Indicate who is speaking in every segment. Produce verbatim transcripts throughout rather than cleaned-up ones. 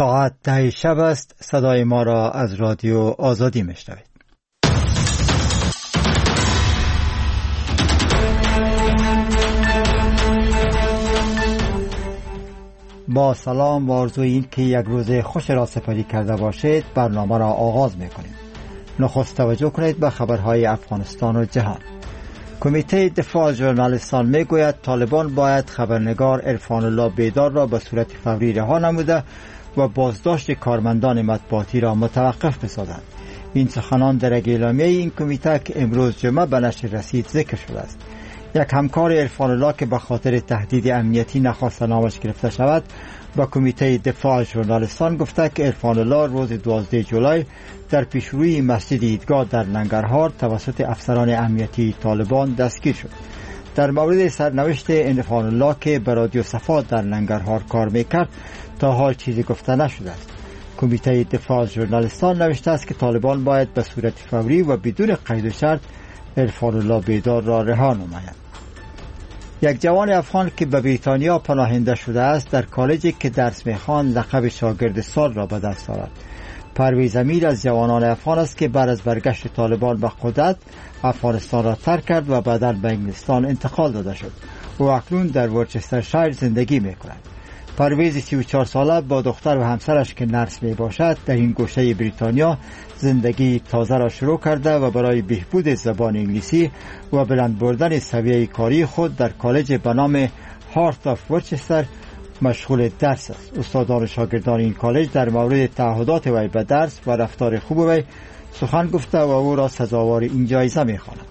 Speaker 1: ساعت ده شب است. صدای ما را از رادیو آزادی میشنوید. با سلام و آرزوی این که یک روز خوش را سپری کرده باشید برنامه را آغاز میکنیم. نخست توجه کنید به خبرهای افغانستان و جهان. کمیته دفاع ژورنالیستان میگوید طالبان باید خبرنگار عرفان الله بیدار را به صورت فوری رها نموده و بازداشت کارمندان مطبوعاتی را متوقف بسازند. این سخنان در اعلامیه این کمیته که امروز جمعه به نشر رسید ذکر شده است. یک همکار عرفان الله که به خاطر تهدید امنیتی نخواست نامش گرفته شود با کمیته دفاع ژورنالیستان گفته که عرفان الله روز دوازده جولای در پیشروی مسجد عیدگاه در ننگرهار توسط افسران امنیتی طالبان دستگیر شد. در مورد سرنوشت عرفان الله که به رادیو صفا در ننگرهار کار میکرد تا حال چیزی گفته نشده است. کمیته دفاع ژورنالیستان نوشته است که طالبان باید به صورت فوری و بدون قید و شرط عرفان الله بیدار را رها نمایند. یک جوان افغان که به بریتانیا پناهنده شده است در کالجی که درس می‌خواند لقب شاگرد سال را به دست آورد. پرویز امیر از جوانان افغان است که بعد از برگشت طالبان به قدرت افغانستان را ترک کرد و بعداً به انگلستان انتقال داده شد. او اکنون در ورچسترشایر زندگی می‌کند. پرویز سی و چهار ساله با دختر و همسرش که نرس می باشد در این گوشه بریتانیا زندگی تازه را شروع کرده و برای بهبود زبان انگلیسی و بلند بردن سویه کاری خود در کالج به نام هارت آف ورچستر مشغول درس است. استادان و شاگردان این کالج در مورد تعهدات وی به درس و رفتار خوب وی سخن گفته و او را سزاوار این جایزه می خوانند.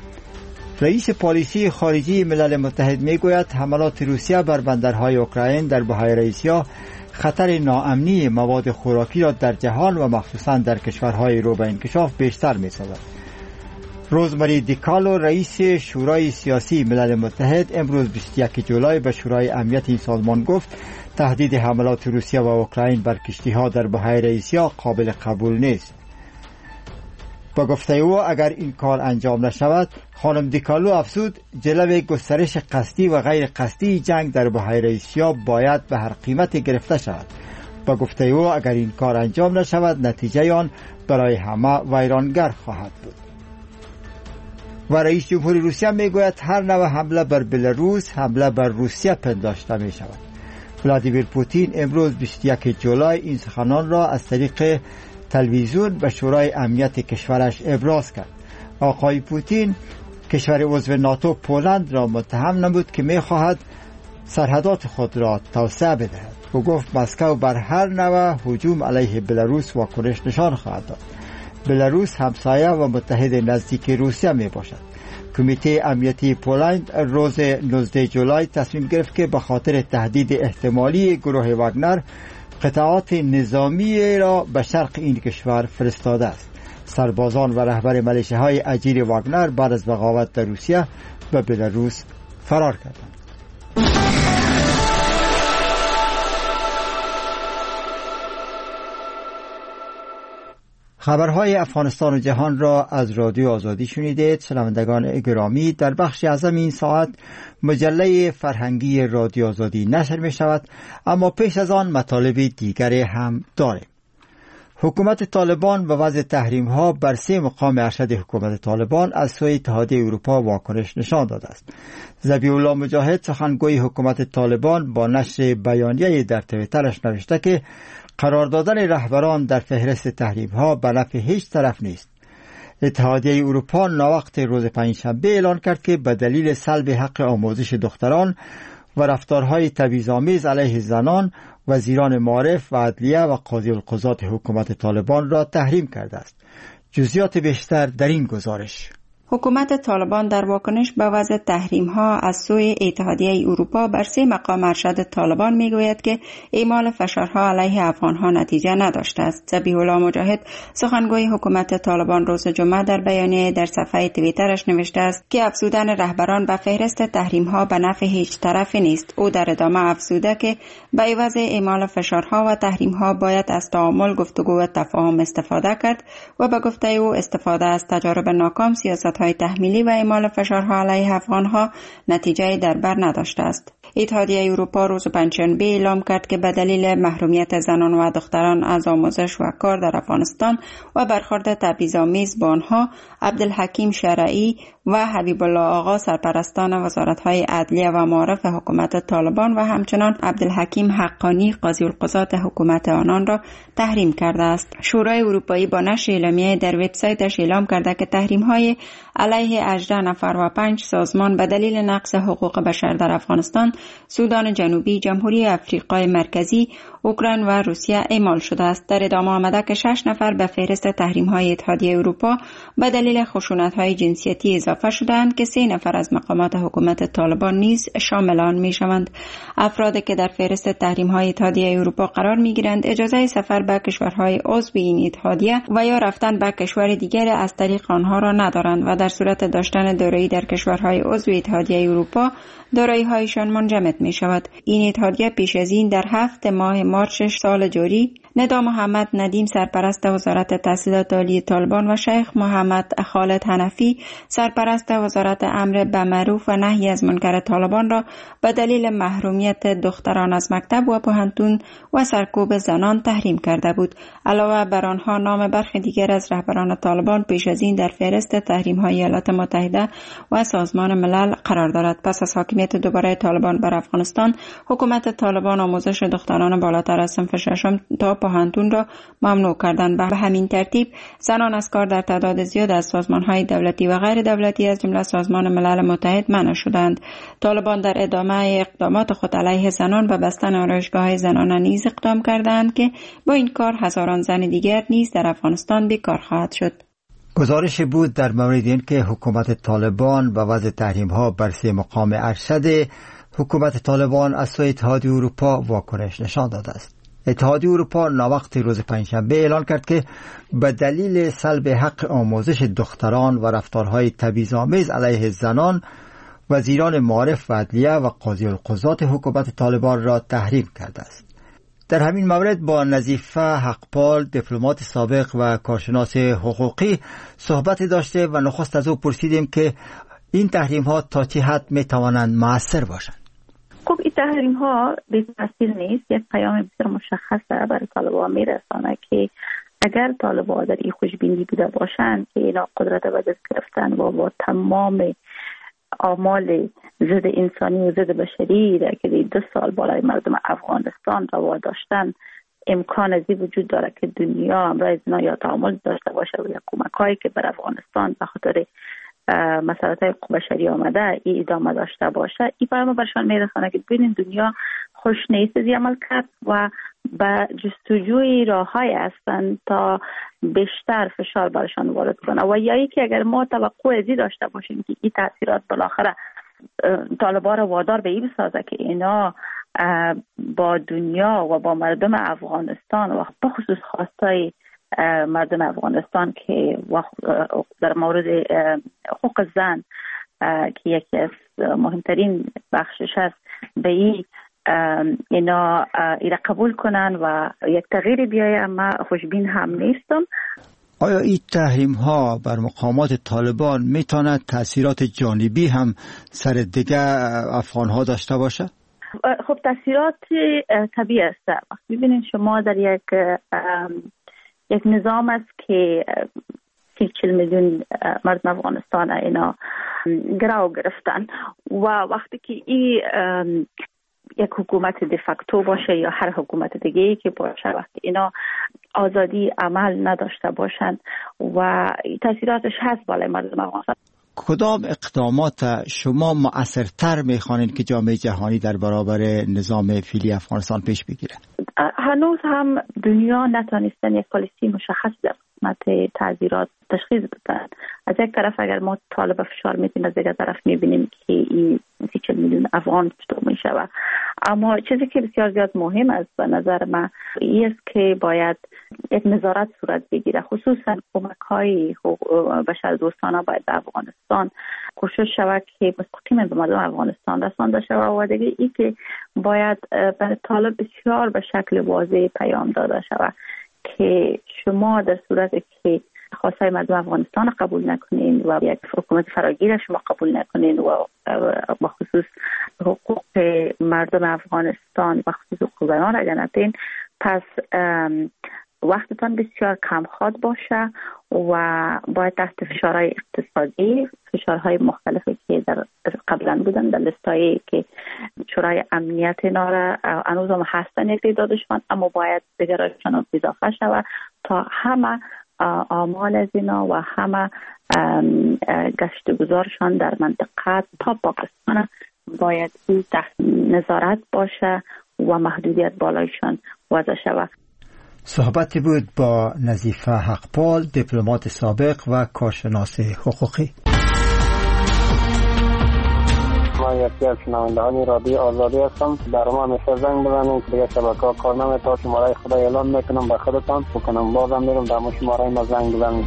Speaker 1: رئیس پالیسی خارجی ملل متحد میگوید حملات روسیه بر بندرهای اوکراین در بحیره آسیا خطر ناامنی مواد خوراکی را در جهان و مخصوصا در کشورهای رو به انکشاف بیشتر می‌سازد. روزمری دیکالو رئیس شورای سیاسی ملل متحد امروز بیست و یک جولای به شورای امنیت این سازمان گفت تهدید حملات روسیه و اوکراین بر کشتی‌ها در بحیره آسیا قابل قبول نیست. با گفته او اگر این کار انجام نشود خانم دیکالو افزود جلوی گسترش قصدی و غیر قصدی جنگ در بحیره آسیا باید به هر قیمتی گرفته شود. با گفته او اگر این کار انجام نشود نتیجه آن برای همه ویرانگر خواهد بود. و رئیس جمهوری روسیه میگوید هر نوع حمله بر بلاروس حمله بر روسیه پنداشته می شود. ولادیمیر پوتین امروز بیست و یک جولای این سخنان را از طریق تلویزیون به شورای امنیت کشورش ابراز کرد. آقای پوتین کشور عضو ناتو پولند را متهم نمود که می‌خواهد سرحدات خود را توسعه بدهد. او گفت مسکو بر هر نوع هجوم علیه بلاروس واکنش نشان خواهد داد. بلاروس همسایه و متحد نزدیک روسیه میباشد. کمیته امنیتی پولند روز نوزده جولای تصمیم گرفت که به خاطر تهدید احتمالی گروه واگنر قطعات نظامی را به شرق این کشور فرستاده است. سربازان و رهبر ملیشه‌های اجیر واگنر بعد از بغاوت در روسیه به بلاروس فرار کردند. خبرهای افغانستان و جهان را از رادیو آزادی شنیدید. شنوندگان گرامی، در بخش اعظم این ساعت مجله فرهنگی رادیو آزادی نشر می شود، اما پیش از آن مطالب دیگری هم داریم. حکومت طالبان به وضع تحریم ها بر سه مقام ارشد حکومت طالبان از سوی اتحادیه اروپا واکنش نشان داده است. ذبیح الله مجاهد سخنگوی حکومت طالبان با نشر بیانیه در توییترش نوشته که قرار دادن رهبران در فهرست تحریم ها به نفع هیچ طرف نیست. اتحادیه اروپا ناوقت روز پنجشنبه اعلان کرد که به دلیل سلب حق آموزش دختران و رفتارهای تبعیض‌آمیز علیه زنان وزیران معارف و عدلیه و قاضی القضات حکومت طالبان را تحریم کرده است. جزئیات بیشتر در این گزارش.
Speaker 2: حکومت طالبان در واکنش به وضع تحریم ها از سوی اتحادیه اروپا بر سه مقام ارشد طالبان میگوید که اعمال فشارها علیه افغان ها نتیجه نداشته است. ذبیح الله مجاهد سخنگوی حکومت طالبان روز جمعه در بیانیه در صفحه توییترش نوشته است که افزودن رهبران به فهرست تحریم ها به نفع هیچ طرفی نیست. او در ادامه افزوده که به عوض اعمال فشارها و تحریم ها باید از تعامل، گفتگو و تفاهم استفاده کرد و به گفته او استفاده از تجارب ناکام سیاست های تحمیلی و اعمال فشارها علیه افغانها نتیجه در بر نداشته است. اتحادیه اروپا روز پنجشنبه اعلام کرد که به دلیل محرومیت زنان و دختران از آموزش و کار در افغانستان و برخورد تبعیض‌آمیز با آنها، عبدالحکیم شرعی و حبیب الله آقا سرپرستان وزارت‌های عدلیه و معارف حکومت طالبان و همچنان عبدالحکیم حقانی قاضی القضات حکومت آنان را تحریم کرده است. شورای اروپایی با نشر اعلامیه در وبسایتش اعلام کرده که تحریم‌های علیه هجده نفر و پنج سازمان به دلیل نقض حقوق بشر در افغانستان، سودان جنوبی، جمهوری افریقای مرکزی، اوکراین و روسیه اعمال شده است. در ادامه آمده که شش نفر به فهرست تحریم‌های اتحادیه اروپا به دلیل خشونت‌های جنسیتی اضافه شدند که سه نفر از مقامات حکومت طالبان نیز شامل آن می‌شوند. افرادی که در فهرست تحریم‌های اتحادیه اروپا قرار می‌گیرند اجازه سفر به کشورهای عضو این اتحادیه و یا رفتن به کشور دیگر از طریق آنها را ندارند و در صورت داشتن دارایی در کشورهای عضو اتحادیه اروپا دارایی‌هایشان منجمد می‌شود. این اتحادیه پیش از این در هفت ماه مارس سال جاری ندا محمد ندیم سرپرست وزارت تحصیلات عالی طالبان و شیخ محمد خالد حنفی سرپرست وزارت امر بالمعروف و نهی از منکر طالبان را به دلیل محرومیت دختران از مکتب و پوهنتون و سرکوب زنان تحریم کرده بود. علاوه بر آنها نام برخی دیگر از رهبران طالبان پیش از این در فهرست تحریم‌های ایالات متحده و سازمان ملل قرار دارد. پس از حاکمیت دوباره طالبان بر افغانستان، حکومت طالبان آموزش دختران بالاتر از صنف ششم تا پوهنتون را ممنوع کردند. به همین ترتیب زنان از کار در تعداد زیاد از سازمان‌های دولتی و غیر دولتی از جمله سازمان ملل متحد منع شدند. طالبان در ادامه اقدامات خود علیه زنان به بستن آرایشگاه‌های زنانه نیز اقدام کردند که با این کار هزاران زن دیگر نیز در افغانستان بیکار خواهد شد.
Speaker 1: گزارش بود در مورد این که حکومت طالبان به وضع تحریم‌ها بر سه مقام ارشد حکومت طالبان از سوی اتحادیه اروپا واکنش نشان داده است. اتحادیه اروپا ناوقت روز پنجشنبه اعلان کرد که به دلیل سلب حق آموزش دختران و رفتارهای تبعیض‌آمیز علیه زنان، وزیران معارف و عدلیه و قاضی القضات حکومت طالبان را تحریم کرده است. در همین مورد با نظیفه حقپال، دیپلمات سابق و کارشناس حقوقی صحبت داشته و نخست از او پرسیدیم که این تحریم ها تا چه حد می توانند مؤثر باشند.
Speaker 3: خب این تحریم ها بی تاثیر نیست. یک پیام بسیار مشخص برای طالبان میرسانه که اگر طالبان در این خوشبینی بوده باشند که اینا قدرت به دست گرفتن و با تمام اعمال ضد انسانی و ضد بشری در که دو سال بالای مردم افغانستان روا داشتن، امکان ازی وجود داره که دنیا امروز اینا یا تعامل داشته باشه و یا کمک‌هایی که بر افغانستان به خاطر مسائل حقوق بشری آمده ای ادامه داشته باشه. این پیام برشان میرسانه که ببینید دنیا خوش نیست از عمل کرد و به جستجوی راه‌های هستند تا بیشتر فشار برشان وارد کنه و یا اینکه اگر ما توقع ازی داشته باشیم که این تاثیرات بالاخره طالبان را وادار به این بسازه که اینا با دنیا و با مردم افغانستان و بخصوص خواستای مردم افغانستان که در مورد حقوق زن که یکی از مهمترین بخشش است به این اینا اینا قبول کنن و یک تغییر بیایه. اما خوشبین هم نیستم.
Speaker 1: آیا این تحریم ها بر مقامات طالبان میتواند تاثیرات جانبی هم سر دیگه افغان ها داشته باشه؟
Speaker 3: خب تاثیرات طبیعی است. ببینید شما در یک یک نظام است که سی چل میلیون مردم افغانستان اینا گرو گرفتن و وقتی که این یک حکومت دفاکتو باشه یا هر حکومت دیگه‌ای که باشه، وقتی اینا آزادی عمل نداشته باشند و تاثیراتش هست بالای مردم افغانستان.
Speaker 1: کدام اقدامات شما مؤثرتر میخوانید که جامعه جهانی در برابر نظام فعلی افغانستان پیش بگیره؟
Speaker 3: هنوز هم دنیا نتونستن یک پالیسی مشخص در قسمت تعزیرات تشخیص بدن. از یک طرف اگر ما طالب فشار میتیم، از دیگر طرف میبینیم که این سی چل میلیون افغان چطور میشه. اما چیزی که بسیار زیاد مهم است به نظر من این است که باید یک نظارت صورت بگیره، خصوصا کمک های بشر دوستانه باید به افغانستان کوشش شود که مستقیما به مردم افغانستان رسانده شود و دیگه ای که باید به طالب بسیار به شکل واضح پیام داده شود که شما در صورت که خواستهای مردم افغانستان قبول نکنین و یک حکومت فراگیر شما قبول نکنین و بخصوص حقوق مردم افغانستان و خصوص حقوق بیان را گنتین، پس وقتتان بسیار کمخواد باشه و باید تحت فشارهای اقتصادی، فشارهای مختلفی که در قبلا بودن در لیستایی که شورای امنیت اینا را هنوز هم هستن یک تعدادشان، اما باید دیگرشان اضافه شود تا همه آمال از اینا و همه گشت گذارشان در منطقه تا پاکستان باید تحت نظارت باشه و محدودیت بالایشان وضع شود.
Speaker 1: صحبتی بود با نظیفه حقپال، دیپلمات سابق و کارشناس حقوقی.
Speaker 4: من یکی از شنوندگان رادیو آزادی هستم. در ما همیشه زنگ بزنید، دیگه شبکه‌ها کار نمی‌کنه. شماره خدا اعلام میکنم به خودتان بکنم، بازم میرم در شماره ما زنگ بزنید.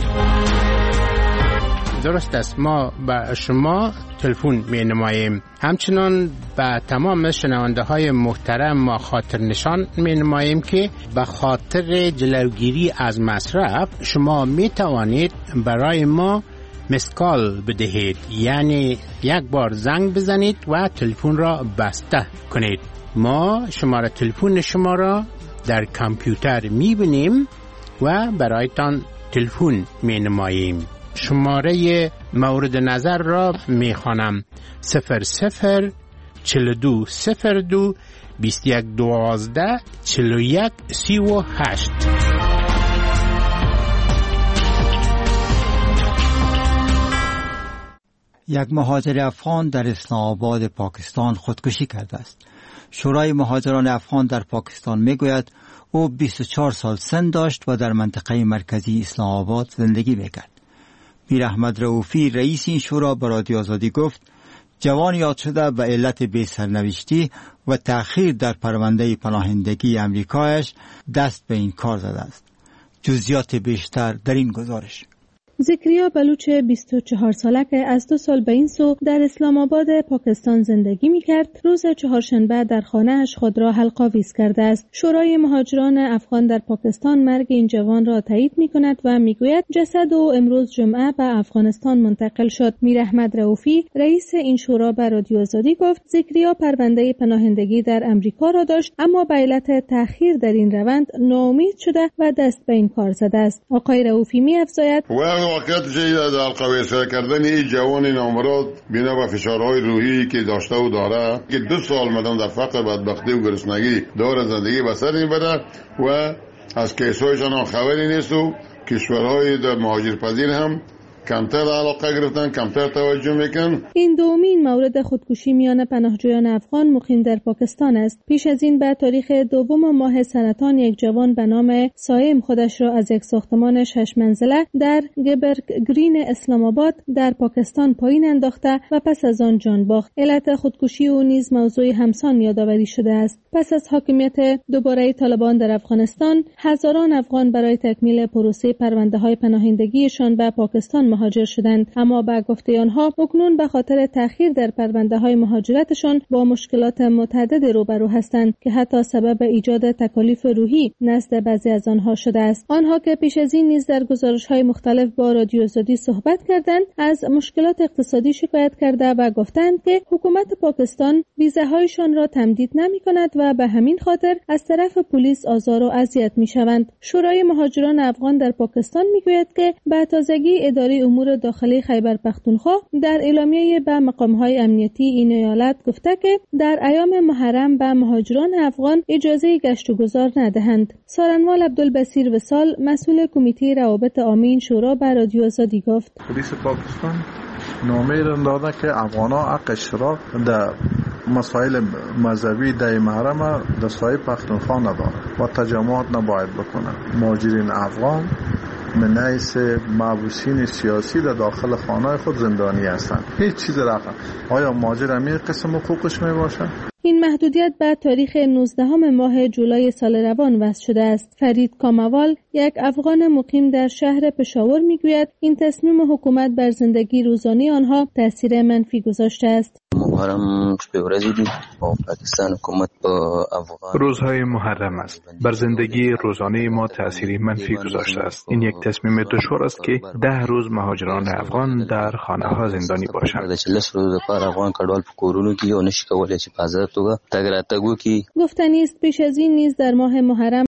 Speaker 5: درست است، ما به شما تلفن می نماییم. همچنان به تمام شنونده های محترم ما خاطر نشان می نماییم که به خاطر جلوگیری از مصرف شما می توانید برای ما مسکال بدهید، یعنی یک بار زنگ بزنید و تلفن را بسته کنید. ما شماره تلفن شما را در کامپیوتر می بینیم و برایتان تلفن می نماییم. شماره مورد نظر را می خوانم: صفر صفر چل دو صفر دو بیست یک دوازده چل یک سی و هشت.
Speaker 1: یک مهاجر افغان در اسلام آباد پاکستان خودکشی کرده است. شورای مهاجران افغان در پاکستان می گوید او بیست و چهار سال سن داشت و در منطقه مرکزی اسلام آباد زندگی می‌کرد. میر احمد رؤوفی رئیس این شورا به رادیو آزادی گفت جوان یاد شده به علت بی سرنوشتی و تأخیر در پرونده پناهندگی امریکایش دست به این کار زده است. جزئیات بیشتر در این گزارش.
Speaker 6: ذکریا بلوچ بیست و چهار ساله که از دو سال به این سو در اسلام آباد پاکستان زندگی می کرد، روز چهارشنبه در خانه‌اش خود را حلق‌آویز کرده است. شورای مهاجران افغان در پاکستان مرگ این جوان را تایید می کند و می گوید جسد او امروز جمعه به افغانستان منتقل شد. میر احمد رؤوفی رئیس این شورا به رادیو آزادی گفت ذکریا پرونده پناهندگی در امریکا را داشت، اما به علت تأخیر در این روند ناامید شده و دست به این کار زده است. آقای رؤوفی می افزاید
Speaker 7: واقعیت چیزی در حلق‌آویز کردن این جوان نامراد بنا به فشارهای روحی که داشته و داره که دو سال مدام در فقر بدبختی و گرسنگی داره زندگی بسر میبره و از کیسایشان خبری نیست و کشورهای در مهاجرپذیر هم کمتر علاقه گرفتن، کمتر توجه میکن.
Speaker 6: این دومین مورد خودکشی میان پناهجویان افغان مقیم در پاکستان است. پیش از این به تاریخ دوم ماه سرطان یک جوان به نام سایم خودش را از یک ساختمان شش منزله در گبرگ گرین اسلام آباد در پاکستان پایین انداخته و پس از آن جان باخت. علت خودکشی او نیز موضوع همسان یادآوری شده است. پس از حاکمیت دوباره طالبان در افغانستان، هزاران افغان برای تکمیل پروسه پرونده‌های پناهندگیشان به پاکستان مهاجر شدند، اما به گفته آنها اکنون به خاطر تأخیر در پرونده‌های مهاجرتشان با مشکلات متعدد روبرو هستند که حتی سبب ایجاد تکالیف روحی نزد بعضی از آنها شده است. آنها که پیش از این نیز در گزارش‌های مختلف با رادیو آزادی صحبت کردند، از مشکلات اقتصادی شکایت کرده و گفتند که حکومت پاکستان ویزاهایشان را تمدید نمی‌کند و به همین خاطر از طرف پلیس آزار و اذیت می‌شوند. شورای مهاجران افغان در پاکستان می‌گوید که به تازگی اداره امور داخلی خیبر پختونخوا در اعلامیه به مقام‌های امنیتی این ایالت گفته که در ایام محرم به مهاجران افغان اجازه گشت و گذار ندهند. سارنوال عبدالبصیر وصال مسئول کمیته روابط عامه شورا به رادیو آزادی گفت
Speaker 8: پلیس پاکستان نامه را داده که افغان‌ها حق اشتراک در مسائل مذهبی در محرم در سایه پختونخوا ندارند و تجمعات نباید بکنند. مهاجرین افغان من حیث محبوسین سیاسی در داخل خانه خود زندانی هستند. هیچ چیز رقم. آیا مهاجر همین قسم حقوقش می باشد؟
Speaker 6: این محدودیت به تاریخ نوزدهم ماه جولای سال روان وضع شده است. فرید کاموال، یک افغان مقیم در شهر پشاور میگوید این تصمیم حکومت بر زندگی روزانه آنها تاثیر منفی گذاشته است.
Speaker 9: محرم شپې ورځې دي او پاکستان حکومت په افغان
Speaker 10: روزهای محرم است. بر زندگی روزانه ما تأثیری منفی گذاشته است. این یک تصمیم دشوار است که ده روز مهاجران افغان در خانه ها زندانی باشند.
Speaker 9: افغان کډوال په کورونو کې او نشي کولای چې په آزاد توګه تګ راتګ وکړي.
Speaker 6: گفتنی است پیش از این نیز در ماه محرم